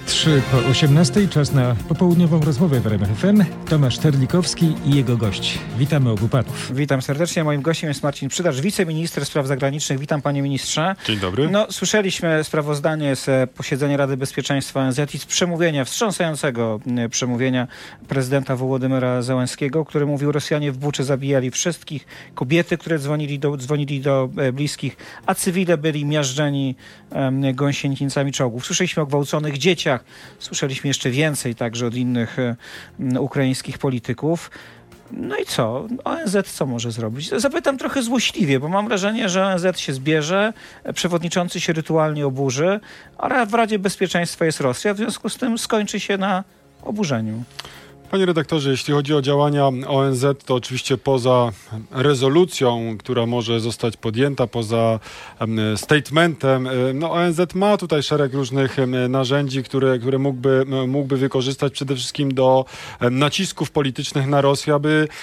3 po 18, czas na popołudniową rozmowę w RMF FM. Tomasz Terlikowski i jego gość. Witamy obu panów. Witam serdecznie. Moim gościem jest Marcin Przydarz, wiceminister spraw zagranicznych. Witam, panie ministrze. Dzień dobry. Słyszeliśmy sprawozdanie z posiedzenia Rady Bezpieczeństwa ONZ i z przemówienia, wstrząsającego przemówienia prezydenta Wołodymyra Zełenskiego, który mówił: Rosjanie w Buczy zabijali wszystkich, kobiety, które dzwonili do bliskich, a cywile byli miażdżeni gąsienicami czołgów. Słyszeliśmy o gwałconych dzieciach, słyszeliśmy jeszcze więcej także od innych ukraińskich polityków. No i co? ONZ co może zrobić? Zapytam trochę złośliwie, bo mam wrażenie, że ONZ się zbierze, przewodniczący się rytualnie oburzy, a w Radzie Bezpieczeństwa jest Rosja, w związku z tym skończy się na oburzeniu. Panie redaktorze, jeśli chodzi o działania ONZ, to oczywiście poza rezolucją, która może zostać podjęta, poza statementem, ONZ ma tutaj szereg różnych narzędzi, które mógłby wykorzystać przede wszystkim do nacisków politycznych na Rosję,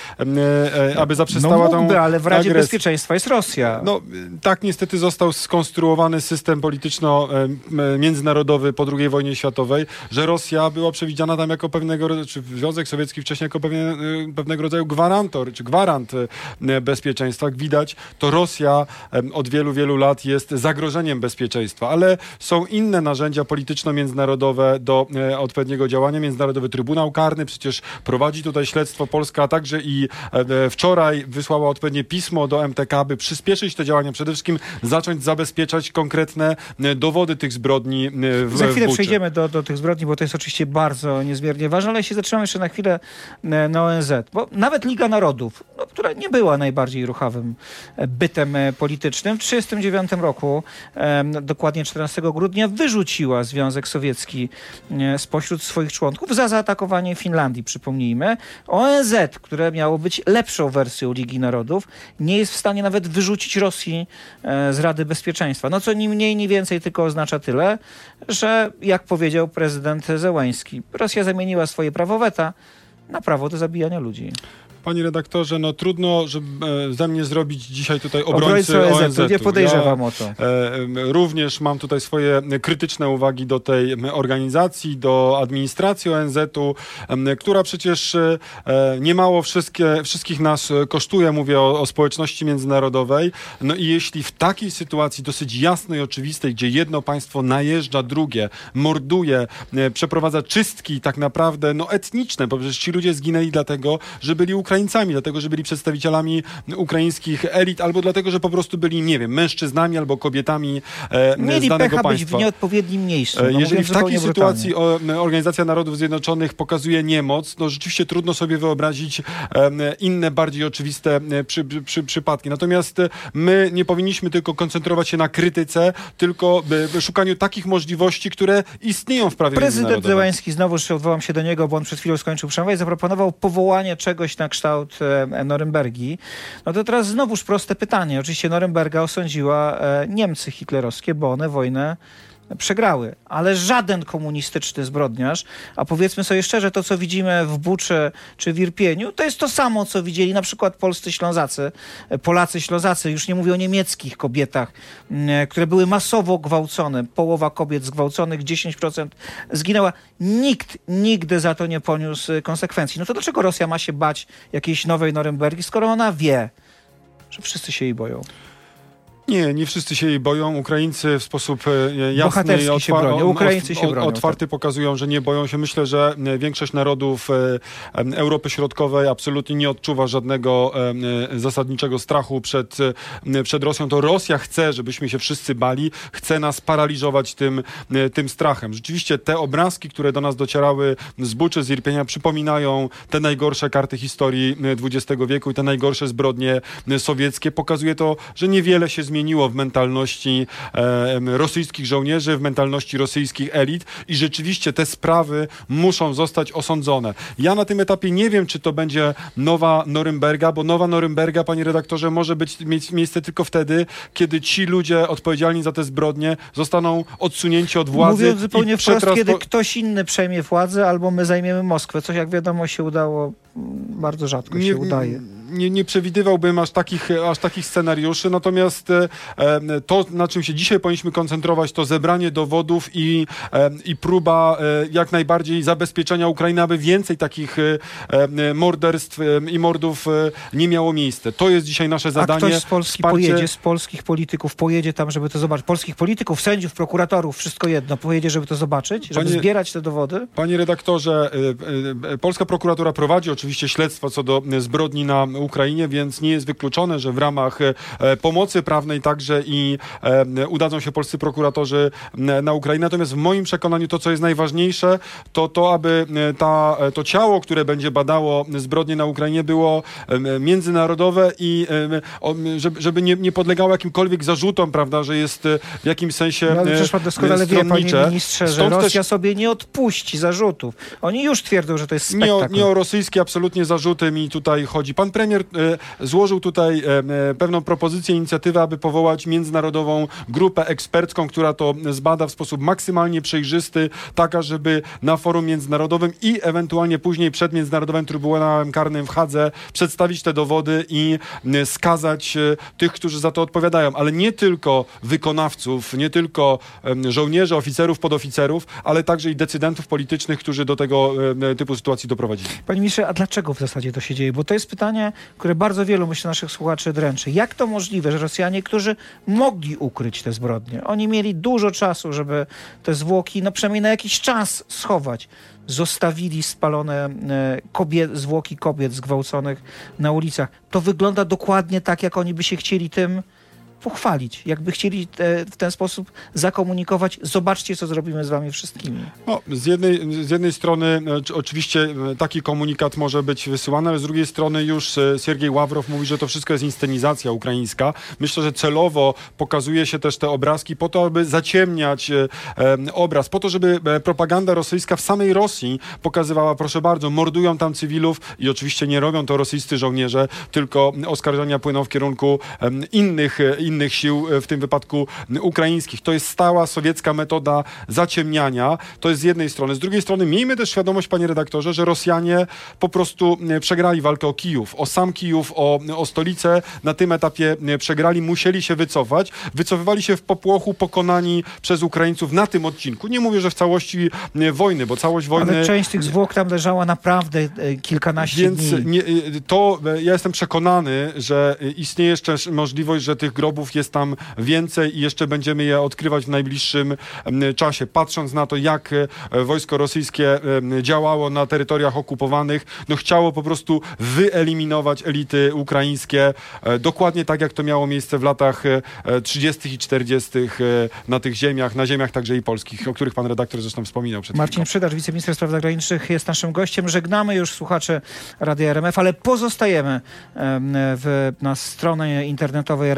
aby zaprzestała tą mógłby, ale w Radzie Bezpieczeństwa jest Rosja. Tak niestety został skonstruowany system polityczno-międzynarodowy po II wojnie światowej, że Rosja była przewidziana tam jako Związek Sowiecki wcześniej jako pewnego rodzaju gwarantor, czy gwarant bezpieczeństwa. Jak widać, to Rosja od wielu, wielu lat jest zagrożeniem bezpieczeństwa, ale są inne narzędzia polityczno-międzynarodowe do odpowiedniego działania. Międzynarodowy Trybunał Karny przecież prowadzi tutaj śledztwo. Polska, a także i wczoraj wysłała odpowiednie pismo do MTK, by przyspieszyć te działania, przede wszystkim zacząć zabezpieczać konkretne dowody tych zbrodni Za chwilę przejdziemy do tych zbrodni, bo to jest oczywiście bardzo niezmiernie ważne, ale się zatrzymam jeszcze na chwilę na ONZ, bo nawet Liga Narodów, która nie była najbardziej ruchawym bytem politycznym, w 1939 roku, dokładnie 14 grudnia, wyrzuciła Związek Sowiecki spośród swoich członków za zaatakowanie Finlandii, przypomnijmy. ONZ, które miało być lepszą wersją Ligi Narodów, nie jest w stanie nawet wyrzucić Rosji z Rady Bezpieczeństwa. Co ni mniej, ni więcej, tylko oznacza tyle, że jak powiedział prezydent Zełenski, Rosja zamieniła swoje prawo weta na prawo do zabijania ludzi. Panie redaktorze, trudno, żeby ze mnie zrobić dzisiaj tutaj obrońcy ONZ-u. Nie podejrzewam o to. Również mam tutaj swoje krytyczne uwagi do tej organizacji, do administracji ONZ-u, która przecież niemało wszystkich nas kosztuje, mówię o społeczności międzynarodowej. I jeśli w takiej sytuacji dosyć jasnej, oczywistej, gdzie jedno państwo najeżdża drugie, morduje, przeprowadza czystki tak naprawdę etniczne, bo przecież ci ludzie zginęli dlatego, że byli Ukraińcami, dlatego, że byli przedstawicielami ukraińskich elit, albo dlatego, że po prostu byli, nie wiem, mężczyznami albo kobietami z danego państwa. Być w nieodpowiednim miejscu. Jeżeli w takiej sytuacji Organizacja Narodów Zjednoczonych pokazuje niemoc, rzeczywiście trudno sobie wyobrazić inne, bardziej oczywiste przypadki. Natomiast my nie powinniśmy tylko koncentrować się na krytyce, tylko szukaniu takich możliwości, które istnieją w prawie międzynarodowym. Prezydent Zełenski, znowuż odwołam się do niego, bo on przed chwilą skończył przemowę i zaproponował powołanie czegoś na kształt Norymbergi. To teraz znowuż proste pytanie. Oczywiście Norymberga osądziła Niemcy hitlerowskie, bo one wojnę przegrały, ale żaden komunistyczny zbrodniarz, a powiedzmy sobie szczerze, to co widzimy w Buczy czy w Irpieniu, to jest to samo, co widzieli na przykład Polacy Ślązacy, już nie mówię o niemieckich kobietach, które były masowo gwałcone. Połowa kobiet zgwałconych, 10% zginęła. Nikt nigdy za to nie poniósł konsekwencji. To dlaczego Rosja ma się bać jakiejś nowej Norymbergi, skoro ona wie, że wszyscy się jej boją? Nie wszyscy się jej boją. Ukraińcy w sposób jasny i otwarty pokazują, że nie boją się. Myślę, że większość narodów Europy Środkowej absolutnie nie odczuwa żadnego zasadniczego strachu przed Rosją. To Rosja chce, żebyśmy się wszyscy bali, chce nas paraliżować tym strachem. Rzeczywiście te obrazki, które do nas docierały z Buczy, z Irpienia, przypominają te najgorsze karty historii XX wieku i te najgorsze zbrodnie sowieckie. Pokazuje to, że niewiele się zmieniło w mentalności rosyjskich żołnierzy, w mentalności rosyjskich elit i rzeczywiście te sprawy muszą zostać osądzone. Ja na tym etapie nie wiem, czy to będzie nowa Norymberga, bo nowa Norymberga, panie redaktorze, może mieć miejsce tylko wtedy, kiedy ci ludzie odpowiedzialni za te zbrodnie zostaną odsunięci od władzy. Mówiąc zupełnie wprost, kiedy ktoś inny przejmie władzę albo my zajmiemy Moskwę, co jak wiadomo się udało, bardzo rzadko się udaje. nie przewidywałbym aż takich scenariuszy, natomiast to, na czym się dzisiaj powinniśmy koncentrować, to zebranie dowodów i próba jak najbardziej zabezpieczenia Ukrainy, aby więcej takich morderstw i mordów nie miało miejsca. To jest dzisiaj nasze zadanie. A ktoś z Polski pojedzie, z polskich polityków pojedzie tam, żeby to zobaczyć. Polskich polityków, sędziów, prokuratorów, wszystko jedno, pojedzie, żeby to zobaczyć, żeby zbierać te dowody? Panie redaktorze, polska prokuratura prowadzi oczywiście śledztwo co do zbrodni na Ukrainie, więc nie jest wykluczone, że w ramach pomocy prawnej także i udadzą się polscy prokuratorzy na Ukrainę. Natomiast w moim przekonaniu to, co jest najważniejsze, to aby to ciało, które będzie badało zbrodnie na Ukrainie, było międzynarodowe i żeby nie podlegało jakimkolwiek zarzutom, prawda, że jest w jakimś sensie ale przecież pan doskonale wie, panie ministrze, że Rosja sobie nie odpuści zarzutów. Oni już twierdzą, że to jest spektakl. Nie o rosyjskie absolutnie zarzuty mi tutaj chodzi. Pan premier złożył tutaj pewną propozycję, inicjatywę, aby powołać międzynarodową grupę ekspercką, która to zbada w sposób maksymalnie przejrzysty, taka, żeby na forum międzynarodowym i ewentualnie później przed Międzynarodowym Trybunałem Karnym w Hadze przedstawić te dowody i skazać tych, którzy za to odpowiadają. Ale nie tylko wykonawców, nie tylko żołnierzy, oficerów, podoficerów, ale także i decydentów politycznych, którzy do tego typu sytuacji doprowadzili. Panie ministrze, a dlaczego w zasadzie to się dzieje? Bo to jest pytanie, które bardzo wielu, myślę, naszych słuchaczy dręczy. Jak to możliwe, że Rosjanie, którzy mogli ukryć te zbrodnie, oni mieli dużo czasu, żeby te zwłoki, przynajmniej na jakiś czas schować, zostawili spalone zwłoki kobiet zgwałconych na ulicach. To wygląda dokładnie tak, jak oni by się chcieli tym pochwalić. Jakby chcieli w ten sposób zakomunikować, zobaczcie, co zrobimy z wami wszystkimi. No, z jednej strony oczywiście taki komunikat może być wysyłany, ale z drugiej strony już Siergiej Ławrow mówi, że to wszystko jest inscenizacja ukraińska. Myślę, że celowo pokazuje się też te obrazki po to, aby zaciemniać obraz, po to, żeby propaganda rosyjska w samej Rosji pokazywała, proszę bardzo, mordują tam cywilów i oczywiście nie robią to rosyjscy żołnierze, tylko oskarżenia płyną w kierunku innych sił, w tym wypadku ukraińskich. To jest stała sowiecka metoda zaciemniania. To jest z jednej strony. Z drugiej strony miejmy też świadomość, panie redaktorze, że Rosjanie po prostu przegrali walkę o Kijów. O sam Kijów, o stolicę na tym etapie przegrali, musieli się wycofać. Wycofywali się w popłochu, pokonani przez Ukraińców na tym odcinku. Nie mówię, że w całości wojny, bo całość wojny... Ale część tych zwłok tam leżała naprawdę kilkanaście dni. Ja jestem przekonany, że istnieje jeszcze możliwość, że tych grobów jest tam więcej i jeszcze będziemy je odkrywać w najbliższym czasie. Patrząc na to, jak wojsko rosyjskie działało na terytoriach okupowanych, chciało po prostu wyeliminować elity ukraińskie, dokładnie tak, jak to miało miejsce w latach 30. i 40. na tych ziemiach, na ziemiach także i polskich, o których pan redaktor zresztą wspominał przed chwilą. Marcin Przydacz, wiceminister spraw zagranicznych, jest naszym gościem. Żegnamy już słuchaczy Radia RMF, ale pozostajemy na stronie internetowej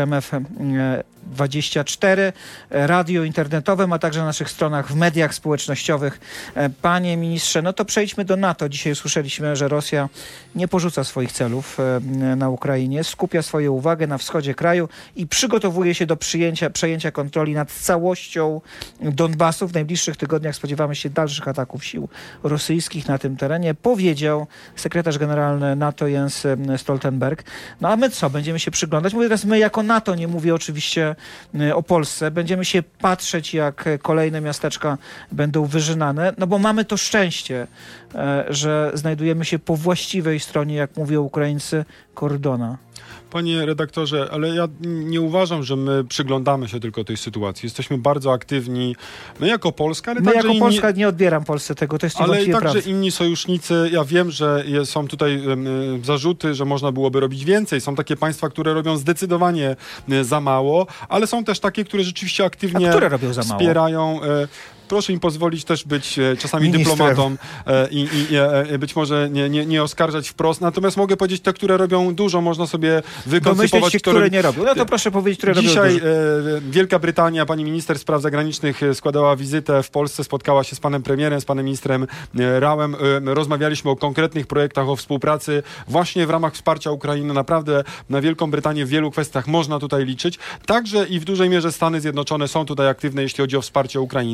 RMF24, radio internetowym, a także na naszych stronach w mediach społecznościowych. Panie ministrze, to przejdźmy do NATO. Dzisiaj usłyszeliśmy, że Rosja nie porzuca swoich celów na Ukrainie, skupia swoją uwagę na wschodzie kraju i przygotowuje się do przejęcia kontroli nad całością Donbasu. W najbliższych tygodniach spodziewamy się dalszych ataków sił rosyjskich na tym terenie, powiedział sekretarz generalny NATO Jens Stoltenberg. A my co? Będziemy się przyglądać? Mówię teraz my jako NATO, nie mówię oczywiście o Polsce. Będziemy się patrzeć, jak kolejne miasteczka będą wyżynane, bo mamy to szczęście, że znajdujemy się po właściwej stronie, jak mówią Ukraińcy, kordona. Panie redaktorze, ale ja nie uważam, że my przyglądamy się tylko tej sytuacji. Jesteśmy bardzo aktywni, my jako Polska, ale także inni... Polska nie odbieram Polsce tego, to jest ale i także prawda. Inni sojusznicy. Ja wiem, że są tutaj zarzuty, że można byłoby robić więcej. Są takie państwa, które robią zdecydowanie za mało, ale są też takie, które rzeczywiście aktywnie wspierają... Proszę im pozwolić też być czasami dyplomatą i być może nie oskarżać wprost. Natomiast mogę powiedzieć, te, które robią dużo, można sobie wykoncypować, które nie robią. To proszę powiedzieć, które robią dużo. Dzisiaj Wielka Brytania, pani minister spraw zagranicznych składała wizytę w Polsce, spotkała się z panem premierem, z panem ministrem Rauem. Rozmawialiśmy o konkretnych projektach, o współpracy właśnie w ramach wsparcia Ukrainy. Naprawdę na Wielką Brytanię w wielu kwestiach można tutaj liczyć. Także i w dużej mierze Stany Zjednoczone są tutaj aktywne, jeśli chodzi o wsparcie Ukrainy.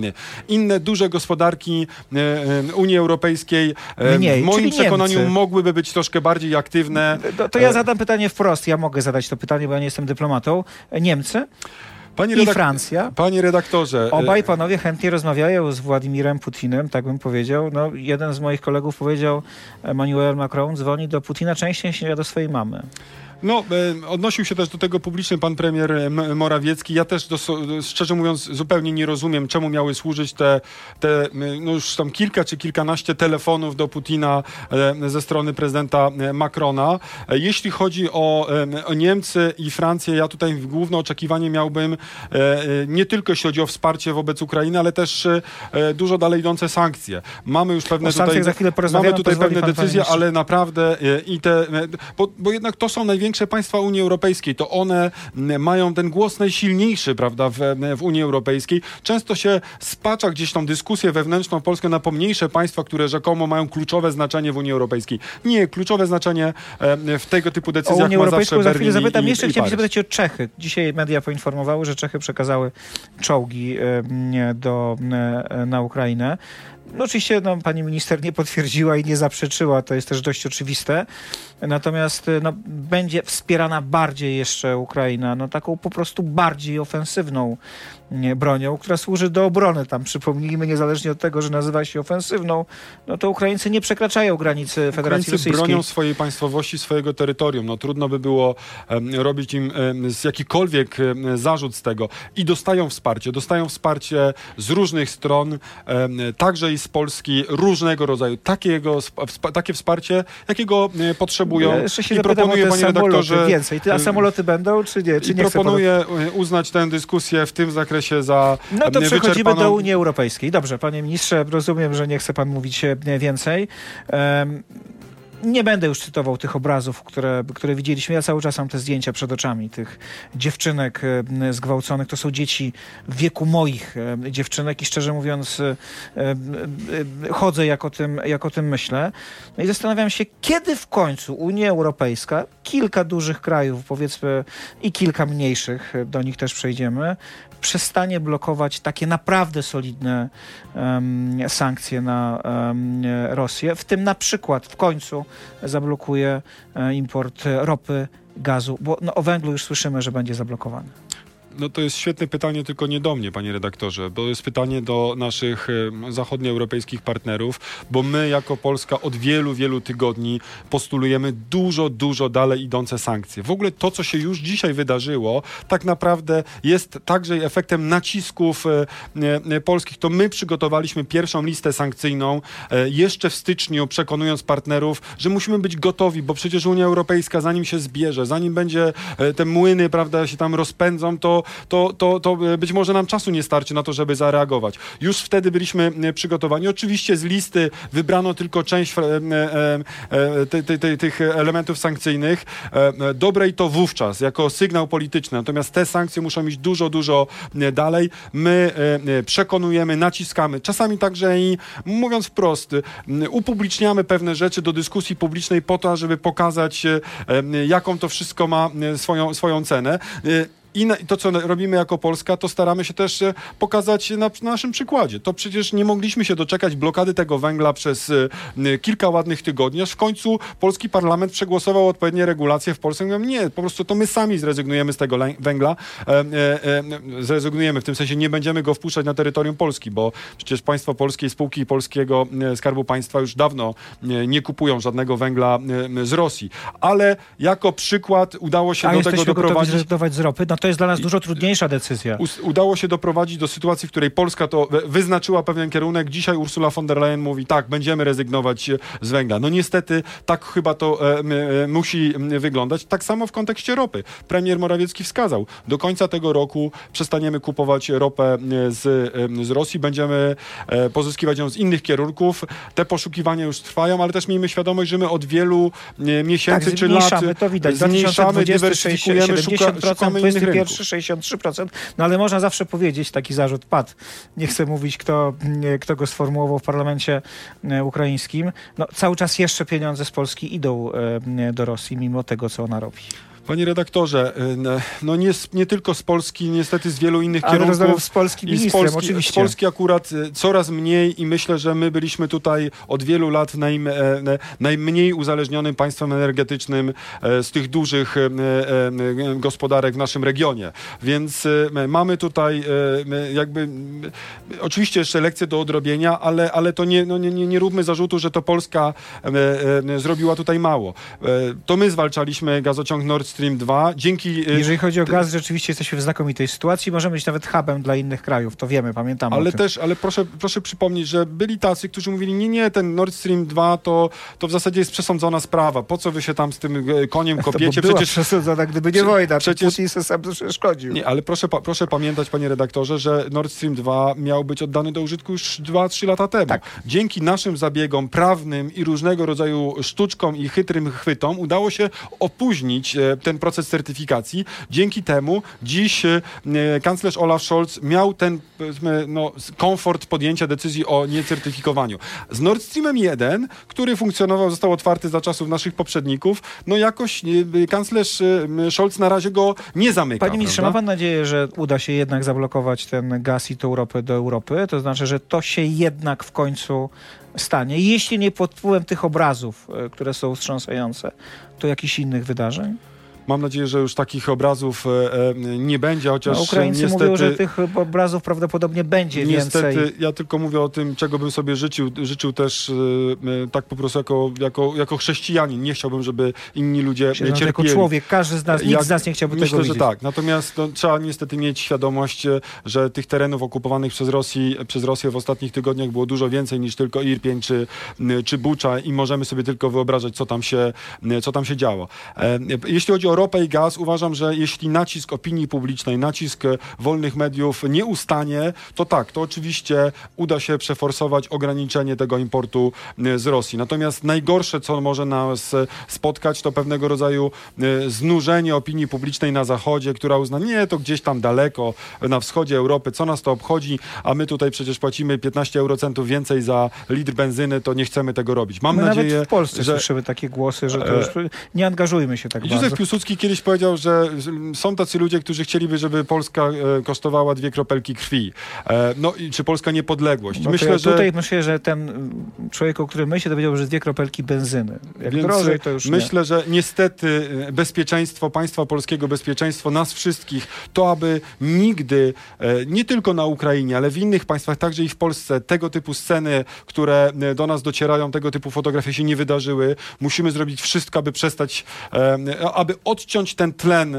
Inne duże gospodarki Unii Europejskiej mniej, w moim przekonaniu Niemcy mogłyby być troszkę bardziej aktywne. To ja zadam pytanie wprost. Ja mogę zadać to pytanie, bo ja nie jestem dyplomatą. Niemcy i Francja. Panie redaktorze. Obaj panowie chętnie rozmawiają z Władimirem Putinem, tak bym powiedział. No, jeden z moich kolegów powiedział, Emmanuel Macron dzwoni do Putina częściej niż do swojej mamy. No, odnosił się też do tego publicznie pan premier Morawiecki. Ja też, szczerze mówiąc, zupełnie nie rozumiem, czemu miały służyć te no już tam kilka czy kilkanaście telefonów do Putina ze strony prezydenta Macrona. Jeśli chodzi o Niemcy i Francję, ja tutaj główne oczekiwanie miałbym nie tylko jeśli chodzi o wsparcie wobec Ukrainy, ale też dużo dalej idące sankcje. Mamy już pewne pewne decyzje, ale naprawdę bo jednak to są największe państwa Unii Europejskiej, to one mają ten głos najsilniejszy, prawda, w Unii Europejskiej. Często się spacza gdzieś tą dyskusję wewnętrzną Polskę na pomniejsze państwa, które rzekomo mają kluczowe znaczenie w Unii Europejskiej. Nie, kluczowe znaczenie w tego typu decyzjach ma zawsze za chwilę zapytam. Jeszcze chciałem się zapytać o Czechy. Dzisiaj media poinformowały, że Czechy przekazały czołgi na Ukrainę. No oczywiście pani minister nie potwierdziła i nie zaprzeczyła, to jest też dość oczywiste. Natomiast będzie wspierana bardziej jeszcze Ukraina, taką po prostu bardziej ofensywną bronią, która służy do obrony. Tam przypomnijmy, niezależnie od tego, że nazywa się ofensywną, to Ukraińcy nie przekraczają granicy Federacji Rosyjskiej. Bronią swojej państwowości, swojego terytorium. Trudno by było robić im jakikolwiek zarzut z tego. I dostają wsparcie z różnych stron, także i z Polski, różnego rodzaju. Takie wsparcie, jakiego potrzebują. Ja jeszcze się proponuję, panie redaktorze, więcej. A samoloty będą, czy nie? Czy nie proponuję uznać tę dyskusję w tym zakresie za to przechodzimy do Unii Europejskiej. Dobrze, panie ministrze, rozumiem, że nie chce pan mówić więcej. Nie będę już cytował tych obrazów, które widzieliśmy. Ja cały czas mam te zdjęcia przed oczami tych dziewczynek zgwałconych. To są dzieci w wieku moich dziewczynek i szczerze mówiąc chodzę, jak o tym myślę. No i zastanawiam się, kiedy w końcu Unia Europejska, kilka dużych krajów, powiedzmy, i kilka mniejszych, do nich też przejdziemy, przestanie blokować takie naprawdę solidne sankcje na Rosję, w tym na przykład w końcu zablokuje import ropy, gazu, bo o węglu już słyszymy, że będzie zablokowany. To jest świetne pytanie, tylko nie do mnie, panie redaktorze, bo jest pytanie do naszych zachodnioeuropejskich partnerów, bo my jako Polska od wielu, wielu tygodni postulujemy dużo dalej idące sankcje. W ogóle to, co się już dzisiaj wydarzyło, tak naprawdę jest także efektem nacisków polskich. To my przygotowaliśmy pierwszą listę sankcyjną jeszcze w styczniu, przekonując partnerów, że musimy być gotowi, bo przecież Unia Europejska, zanim się zbierze, zanim będzie te młyny, prawda, się tam rozpędzą, to być może nam czasu nie starczy na to, żeby zareagować. Już wtedy byliśmy przygotowani. Oczywiście z listy wybrano tylko część tych elementów sankcyjnych. Dobre i to wówczas, jako sygnał polityczny. Natomiast te sankcje muszą iść dużo dalej. My przekonujemy, naciskamy. Czasami także i, mówiąc wprost, upubliczniamy pewne rzeczy do dyskusji publicznej po to, żeby pokazać, jaką to wszystko ma swoją cenę. I to, co robimy jako Polska, to staramy się też pokazać na naszym przykładzie. To przecież nie mogliśmy się doczekać blokady tego węgla przez kilka ładnych tygodni, aż w końcu polski parlament przegłosował odpowiednie regulacje w Polsce. Mówią, nie, po prostu to my sami zrezygnujemy z tego węgla. Zrezygnujemy, w tym sensie nie będziemy go wpuszczać na terytorium Polski, bo przecież państwo polskie i spółki polskiego Skarbu Państwa już dawno nie kupują żadnego węgla z Rosji. Ale jako przykład udało się do tego doprowadzić. Zrezygnować z ropy? To jest dla nas dużo trudniejsza decyzja. Udało się doprowadzić do sytuacji, w której Polska to wyznaczyła pewien kierunek. Dzisiaj Ursula von der Leyen mówi, tak, będziemy rezygnować z węgla. Niestety tak chyba to musi wyglądać. Tak samo w kontekście ropy. Premier Morawiecki wskazał, do końca tego roku przestaniemy kupować ropę z Rosji, będziemy pozyskiwać ją z innych kierunków. Te poszukiwania już trwają, ale też miejmy świadomość, że my od wielu miesięcy czy lat to widać. zmniejszamy, dywersyfikujemy, szukamy innych rynków. Pierwszy 63%, ale można zawsze powiedzieć, taki zarzut padł. Nie chcę mówić, kto go sformułował w parlamencie ukraińskim. Cały czas jeszcze pieniądze z Polski idą do Rosji, mimo tego, co ona robi. Panie redaktorze, no nie tylko z Polski, niestety z wielu innych kierunków. Ale z Polski ministrem, oczywiście. Z Polski akurat coraz mniej i myślę, że my byliśmy tutaj od wielu lat najmniej uzależnionym państwem energetycznym z tych dużych gospodarek w naszym regionie. Więc mamy tutaj jakby oczywiście jeszcze lekcje do odrobienia, ale to nie róbmy zarzutu, że to Polska zrobiła tutaj mało. To my zwalczaliśmy gazociąg Nord Stream 2. Jeżeli chodzi o gaz, rzeczywiście jesteśmy w znakomitej sytuacji. Możemy być nawet hubem dla innych krajów. To wiemy, pamiętamy o tym. Ale proszę przypomnieć, że byli tacy, którzy mówili, nie, ten Nord Stream 2 to w zasadzie jest przesądzona sprawa. Po co wy się tam z tym koniem kopiecie? To była przesądzona, gdyby nie wojna. Putin se sam przeszkodził. Nie, ale proszę pamiętać, panie redaktorze, że Nord Stream 2 miał być oddany do użytku już 2-3 lata temu. Tak. Dzięki naszym zabiegom prawnym i różnego rodzaju sztuczkom i chytrym chwytom udało się opóźnić ten proces certyfikacji. Dzięki temu dziś kanclerz Olaf Scholz miał ten komfort podjęcia decyzji o niecertyfikowaniu. Z Nord Streamem 1, który funkcjonował, został otwarty za czasów naszych poprzedników, jakoś kanclerz Scholz na razie go nie zamyka. Panie ministrze, ma pan nadzieję, że uda się jednak zablokować ten gaz i do Europy? To znaczy, że to się jednak w końcu stanie. Jeśli nie pod wpływem tych obrazów, które są wstrząsające, to jakichś innych wydarzeń? Mam nadzieję, że już takich obrazów nie będzie, chociaż Ukraińcy niestety, mówią, że tych obrazów prawdopodobnie będzie niestety, więcej. Ja tylko mówię o tym, czego bym sobie życzył też tak po prostu jako chrześcijanin. Nie chciałbym, żeby inni ludzie cierpieli. Jako człowiek, każdy z nas, nikt z nas nie chciałby tego widzieć. Myślę, że tak. Natomiast trzeba niestety mieć świadomość, że tych terenów okupowanych przez Rosję w ostatnich tygodniach było dużo więcej niż tylko Irpień czy Bucza i możemy sobie tylko wyobrażać, co tam się działo. Jeśli chodzi o ropę i gaz, uważam, że jeśli nacisk opinii publicznej, nacisk wolnych mediów nie ustanie, to tak, to oczywiście uda się przeforsować ograniczenie tego importu z Rosji. Natomiast najgorsze, co może nas spotkać, to pewnego rodzaju znużenie opinii publicznej na Zachodzie, która uzna, nie, to gdzieś tam daleko, na wschodzie Europy, co nas to obchodzi, a my tutaj przecież płacimy 15 eurocentów więcej za litr benzyny, to nie chcemy tego robić. Mam nadzieję, nawet w Polsce słyszymy takie głosy, że to już nie angażujmy się tak bardzo. Józef Piłsudski kiedyś powiedział, że są tacy ludzie, którzy chcieliby, żeby Polska kosztowała 2 kropelki krwi. Czy Polska niepodległość. Myślę, że ten człowiek, o którym myślę, to powiedział, że 2 kropelki benzyny. Jak drożej, to już myślę, że niestety bezpieczeństwo państwa polskiego, bezpieczeństwo nas wszystkich, to aby nigdy, nie tylko na Ukrainie, ale w innych państwach, także i w Polsce, tego typu sceny, które do nas docierają, tego typu fotografie się nie wydarzyły. Musimy zrobić wszystko, aby przestać, aby odciąć ten tlen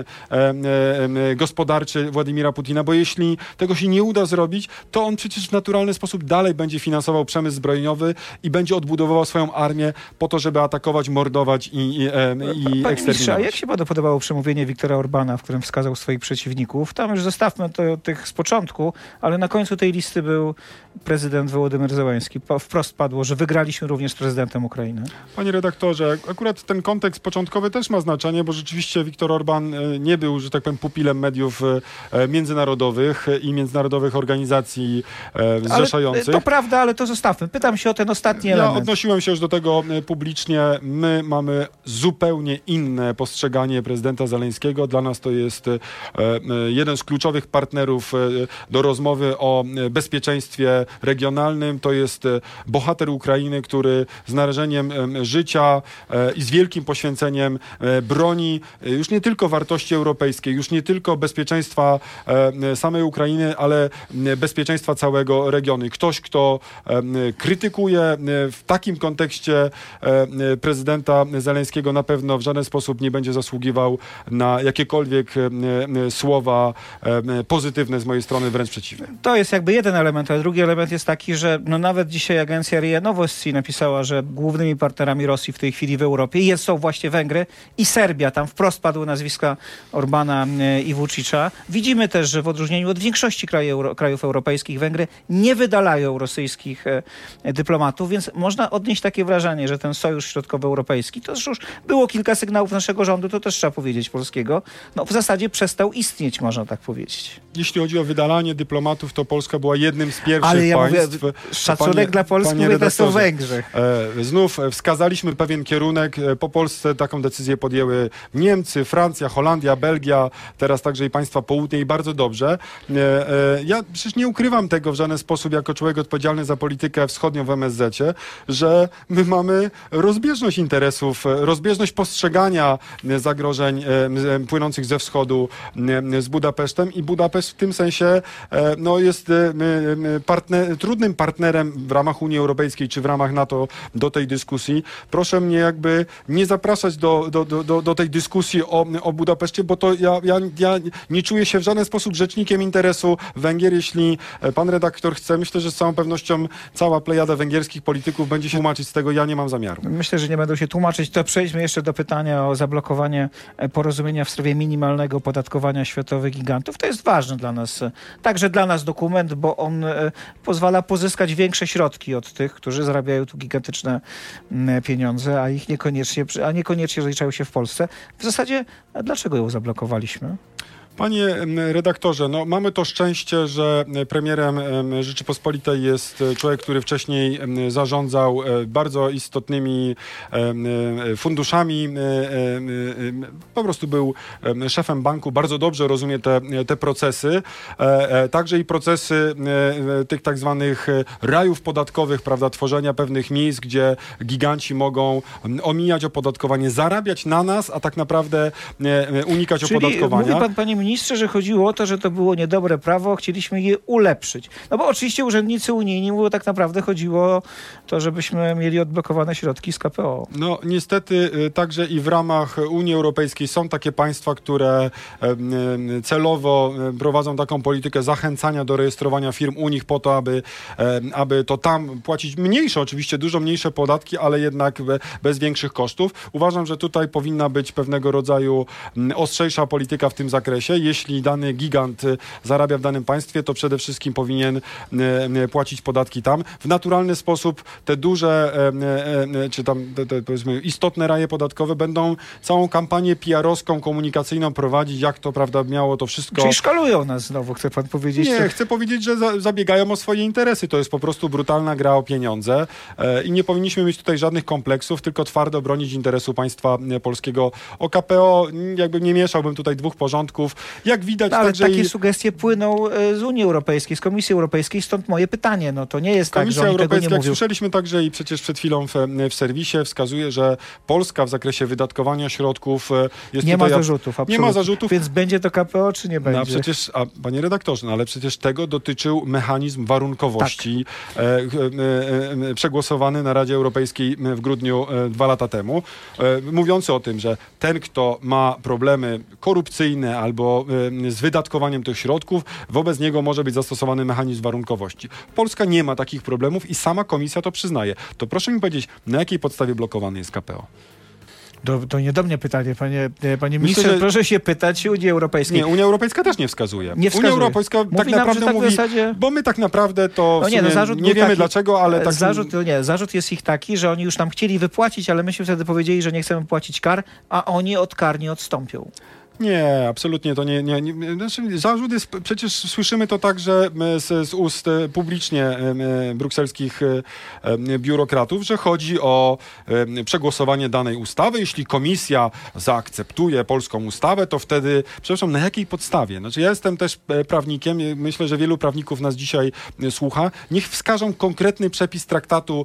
gospodarczy Władimira Putina, bo jeśli tego się nie uda zrobić, to on przecież w naturalny sposób dalej będzie finansował przemysł zbrojeniowy i będzie odbudowywał swoją armię po to, żeby atakować, mordować i eksterminować. A jak się panu podobało przemówienie Viktora Orbana, w którym wskazał swoich przeciwników? Tam już zostawmy tych z początku, ale na końcu tej listy był prezydent Wołodymyr Zełenski. Wprost padło, że wygraliśmy również z prezydentem Ukrainy. Panie redaktorze, akurat ten kontekst początkowy też ma znaczenie, bo rzeczywiście Viktor Orban nie był, że tak powiem, pupilem mediów międzynarodowych i międzynarodowych organizacji zrzeszających. To prawda, ale to zostawmy. Pytam się o ten ostatni element. Ja odnosiłem się już do tego publicznie. My mamy zupełnie inne postrzeganie prezydenta Zeleńskiego. Dla nas to jest jeden z kluczowych partnerów do rozmowy o bezpieczeństwie regionalnym. To jest bohater Ukrainy, który z narażeniem życia i z wielkim poświęceniem broni już nie tylko wartości europejskiej, już nie tylko bezpieczeństwa samej Ukrainy, ale bezpieczeństwa całego regionu. Ktoś, kto krytykuje w takim kontekście prezydenta Zeleńskiego, na pewno w żaden sposób nie będzie zasługiwał na jakiekolwiek słowa pozytywne z mojej strony, wręcz przeciwnie. To jest jakby jeden element, a drugi element jest taki, że nawet dzisiaj agencja RIA Novosti napisała, że głównymi partnerami Rosji w tej chwili w Europie są właśnie Węgry i Serbia. Tam wprost padły nazwiska Orbana i Vučića. Widzimy też, że w odróżnieniu od większości krajów europejskich Węgry nie wydalają rosyjskich dyplomatów, więc można odnieść takie wrażenie, że ten sojusz środkowoeuropejski, to już było kilka sygnałów naszego rządu, to też trzeba powiedzieć polskiego, w zasadzie przestał istnieć, można tak powiedzieć. Jeśli chodzi o wydalanie dyplomatów, to Polska była jednym z pierwszych państw. Mówię, szacunek dla Polski, to są Węgrzy. Znów wskazaliśmy pewien kierunek. Po Polsce taką decyzję podjęły Niemcy, Francja, Holandia, Belgia, teraz także i państwa południe i bardzo dobrze. Ja przecież nie ukrywam tego w żaden sposób jako człowiek odpowiedzialny za politykę wschodnią w MSZ-cie, że my mamy rozbieżność interesów, rozbieżność postrzegania zagrożeń płynących ze wschodu z Budapesztem i Budapeszt w tym sensie jest trudnym partnerem w ramach Unii Europejskiej czy w ramach NATO do tej dyskusji. Proszę mnie jakby nie zapraszać do tej dyskusji o Budapeszcie, bo to ja nie czuję się w żaden sposób rzecznikiem interesu Węgier. Jeśli pan redaktor chce, myślę, że z całą pewnością cała plejada węgierskich polityków będzie się tłumaczyć z tego. Ja nie mam zamiaru. Myślę, że nie będą się tłumaczyć. To przejdźmy jeszcze do pytania o zablokowanie porozumienia w sprawie minimalnego opodatkowania światowych gigantów. To jest ważny dla nas, także dla nas dokument, bo on pozwala pozyskać większe środki od tych, którzy zarabiają tu gigantyczne pieniądze, a niekoniecznie rozliczają się w Polsce. W zasadzie dlaczego ją zablokowaliśmy? Panie redaktorze, mamy to szczęście, że premierem Rzeczypospolitej jest człowiek, który wcześniej zarządzał bardzo istotnymi funduszami. Po prostu był szefem banku, bardzo dobrze rozumie te procesy. Także i procesy tych tak zwanych rajów podatkowych, prawda, tworzenia pewnych miejsc, gdzie giganci mogą omijać opodatkowanie, zarabiać na nas, a tak naprawdę unikać opodatkowania. Mówi pan, panie ministrze, że chodziło o to, że to było niedobre prawo, chcieliśmy je ulepszyć. No bo oczywiście urzędnicy unijni mówią, tak naprawdę chodziło o to, żebyśmy mieli odblokowane środki z KPO. No niestety także i w ramach Unii Europejskiej są takie państwa, które celowo prowadzą taką politykę zachęcania do rejestrowania firm u nich po to, aby to tam płacić mniejsze, oczywiście dużo mniejsze podatki, ale jednak bez większych kosztów. Uważam, że tutaj powinna być pewnego rodzaju ostrzejsza polityka w tym zakresie. Jeśli dany gigant zarabia w danym państwie, to przede wszystkim powinien płacić podatki tam. W naturalny sposób te duże, czy tam powiedzmy istotne raje podatkowe będą całą kampanię PR-owską, komunikacyjną prowadzić, jak to, prawda, miało to wszystko... Czyli szkalują nas znowu, chce pan powiedzieć? Nie, chcę powiedzieć, że zabiegają o swoje interesy. To jest po prostu brutalna gra o pieniądze i nie powinniśmy mieć tutaj żadnych kompleksów, tylko twardo bronić interesu państwa polskiego. O KPO jakby nie mieszałbym tutaj dwóch porządków. Jak widać, ale takie sugestie płyną z Unii Europejskiej, z Komisji Europejskiej, stąd moje pytanie. No to nie jest Komisja tak, że oni Europejska, tego nie jak mówią. słyszeliśmy także i przecież przed chwilą w serwisie, wskazuje, że Polska w zakresie wydatkowania środków jest nie tutaj... ma zarzutów, absolutnie. Nie ma zarzutów. Więc będzie to KPO, czy nie będzie? Panie redaktorze, ale przecież tego dotyczył mechanizm warunkowości przegłosowany na Radzie Europejskiej w grudniu 2 lata temu, mówiący o tym, że ten, kto ma problemy korupcyjne albo z wydatkowaniem tych środków, wobec niego może być zastosowany mechanizm warunkowości. Polska nie ma takich problemów i sama komisja to przyznaje. To proszę mi powiedzieć, na jakiej podstawie blokowany jest KPO? To nie do mnie pytanie, panie ministrze. Myślę, proszę się pytać Unii Europejskiej. Nie, Unia Europejska też nie wskazuje. Unia Europejska tak naprawdę mówi, bo my tak naprawdę to nie wiemy dlaczego, ale tak... Zarzut jest ich taki, że oni już nam chcieli wypłacić, ale myśmy wtedy powiedzieli, że nie chcemy płacić kar, a oni od kar nie odstąpią. Nie, absolutnie to nie. Znaczy, zarzut jest, przecież słyszymy to także z ust publicznie brukselskich biurokratów, że chodzi o przegłosowanie danej ustawy. Jeśli komisja zaakceptuje polską ustawę, to wtedy, przepraszam, na jakiej podstawie? Znaczy, ja jestem też prawnikiem, myślę, że wielu prawników nas dzisiaj słucha. Niech wskażą konkretny przepis traktatu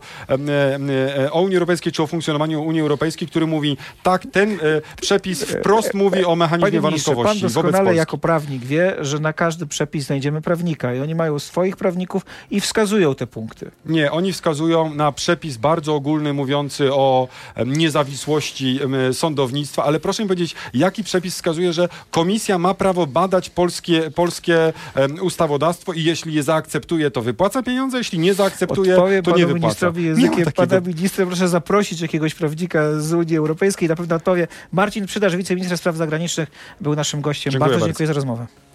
o Unii Europejskiej, czy o funkcjonowaniu Unii Europejskiej, który mówi, tak, ten przepis wprost mówi o mechanizmie warunkowości. Pan doskonale jako prawnik wie, że na każdy przepis znajdziemy prawnika i oni mają swoich prawników i wskazują te punkty. Nie, oni wskazują na przepis bardzo ogólny, mówiący o niezawisłości sądownictwa, ale proszę mi powiedzieć, jaki przepis wskazuje, że komisja ma prawo badać polskie ustawodawstwo i jeśli je zaakceptuje, to wypłaca pieniądze, jeśli nie zaakceptuje, to nie wypłaca. Ministrowi językiem pana ministra proszę zaprosić jakiegoś prawnika z Unii Europejskiej, na pewno odpowie. Marcin Przydarz, wiceminister spraw zagranicznych, był naszym gościem. Bardzo dziękuję za rozmowę.